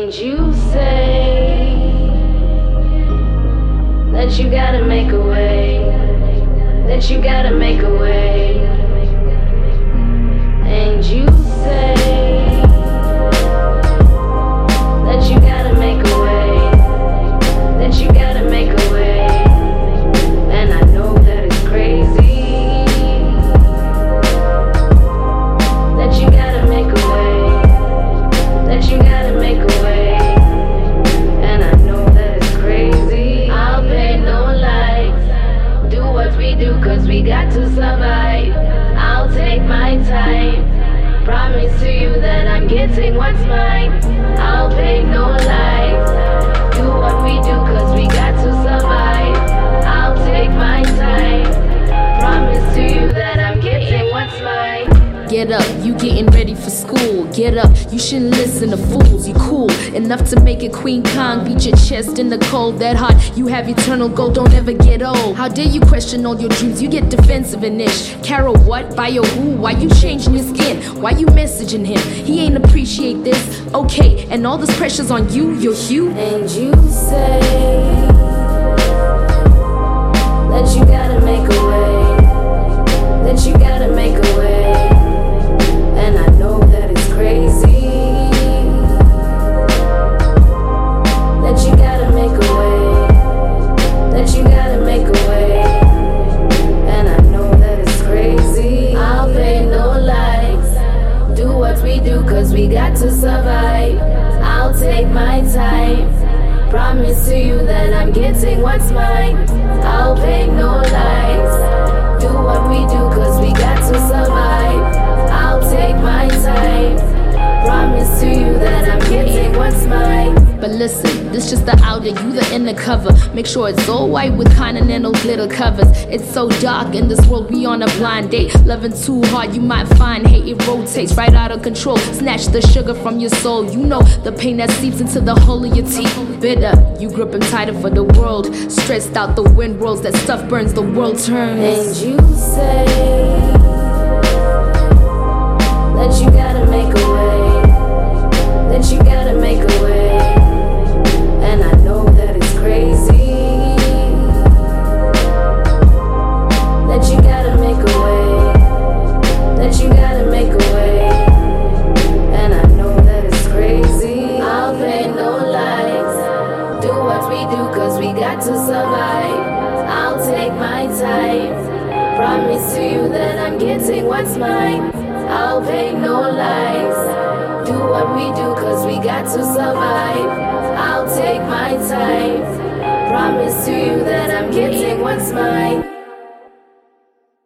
And you say that you gotta make a way, that you gotta make a way. And you say that you gotta make a way, that you gotta make a way. And I know that it's crazy, that you gotta make a way, that you gotta make a way. And I know that it's crazy. I'll pay no lights, do what we do cause we got to survive. I'll take my time, promise to you that I'm getting what's mine. I'll pay no lights, do what we do cause we got to survive. I'll take my time, promise to you that I'm getting what's mine. Get up, you getting ready for school. Get up, you shouldn't listen to fools. You cool enough to make it Queen Kong. Beat your chest in the cold, that hot. You have eternal gold, don't ever get old. How dare you question all your dreams? You get defensive and ish. Carol, what? By your who? Why you changing your skin? Why you messaging him? He ain't appreciate this. Okay, and all this pressure's on you, you're Hugh. And you say that you gotta make a way, that you gotta make a way. And I know that it's crazy, that you gotta make a way, that you gotta make a way. And I know that it's crazy. I'll pay no lights, do what we do cause we got to survive. I'll take my time, promise to you that I'm getting what's mine. I'll pay no lights, do what we do cause we got to survive. I'll take my time, promise to you that I'm getting what's mine. But listen, this just the outer, you the inner cover. Make sure it's all white with continental glitter covers. It's so dark in this world, we on a blind date. Loving too hard, you might find hate, it rotates right out of control. Snatch the sugar from your soul, you know the pain that seeps into the hull of your teeth. Bitter, you gripping tighter for the world. Stressed out, the wind rolls, that stuff burns, the world turns. And you say that you gotta make a way, that you gotta make a way. And I know that it's crazy, that you gotta make a way, that you gotta make a way. And I know that it's crazy. I'll pay no lights, do what we do cause we got to survive. I'll take my time, promise to you that I'm getting what's mine. I'll pay no lies, do what we do cause we got to survive. I'll take my time, promise to you that I'm getting what's mine.